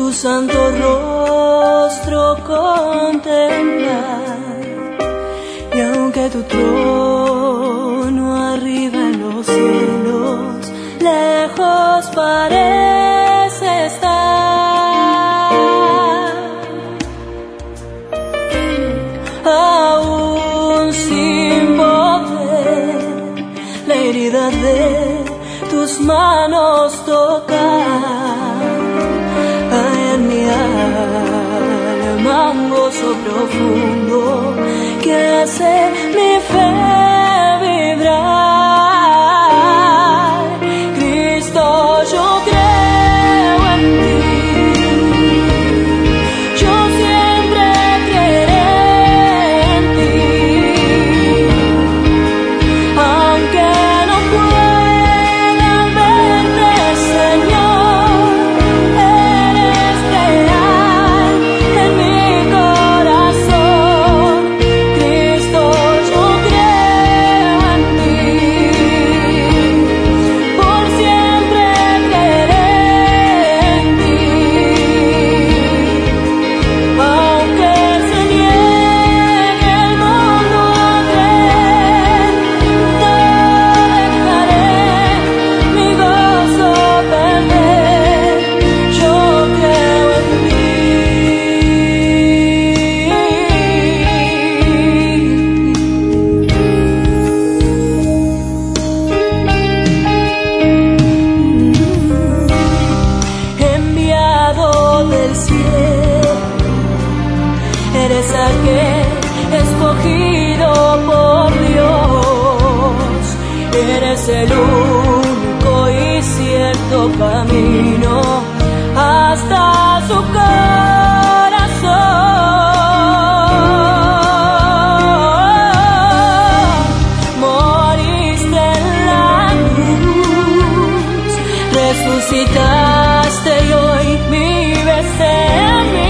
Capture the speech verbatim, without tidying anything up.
tu santo rostro contemplar, y aunque tu trono arriba en los cielos, lejos parece estar, aún sin poder la herida de tus manos tocar. Hay en mi alma un gozo profundo que hace mi fe vibrar. Cristo, yo creo en ti, yo siempre creeré en ti, aunque no pueda verte, Señor, eres real en mi corazón. Cristo, yo creo en ti, por siempre creeré en ti, aunque se niegue el mundo a creer, no dejaré mi gozo perder. Yo creo en ti. Enviado del cielo, eres aquel escogido por Dios, eres el único y cierto camino hasta su corazón. Moriste en la cruz, resucitaste y hoy vives en mí.